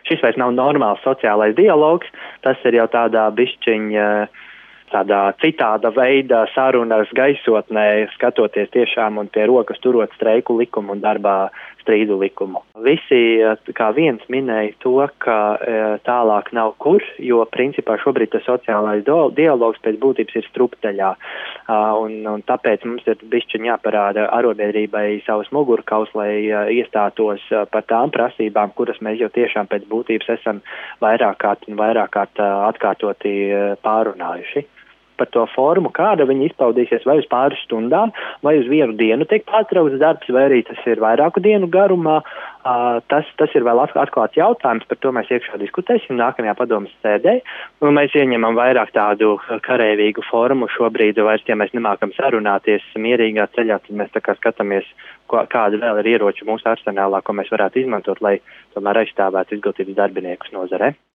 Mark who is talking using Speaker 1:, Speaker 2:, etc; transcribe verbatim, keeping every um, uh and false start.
Speaker 1: šis vairs nav normāls sociālais dialogs, tas ir jau tādā bišķiņa, tādā citāda veida sarunas gaisotnē, skatoties tiešām un pie rokas turot streiku likumu un darbā strīdu likumu. Visi kā viens minēja to, ka tālāk nav kur, jo principā šobrīd tas sociālais dialogs pēc būtības ir strupceļā. Un, un tāpēc mums ir bišķiņ jāparāda arotbiedrībai savus mugurkaus, lai iestātos par tām prasībām, kuras mēs jau tiešām pēc būtības esam vairāk kārt un vairāk kārt atkārtoti pārunājuši. Par to formu, kāda viņi izpaudīsies, vai uz pāris stundām, vai uz vienu dienu tiek pārtraukts darbs, vai arī tas ir vairāku dienu garumā. Uh, tas, tas ir vēl atklāts jautājums, par to mēs iekšā diskutēsim nākamajā padomas sēdē. Un mēs ieņemam vairāk tādu kareivīgu formu šobrīd, vairs, ja mēs nemākam sarunāties mierīgā ceļā, tad mēs tā kā skatāmies, ko, kāda vēl ir ieroči mūsu arsenālā, ko mēs varētu izmantot, lai tomēr aizstāvētu izglītības darbiniekus nozarē.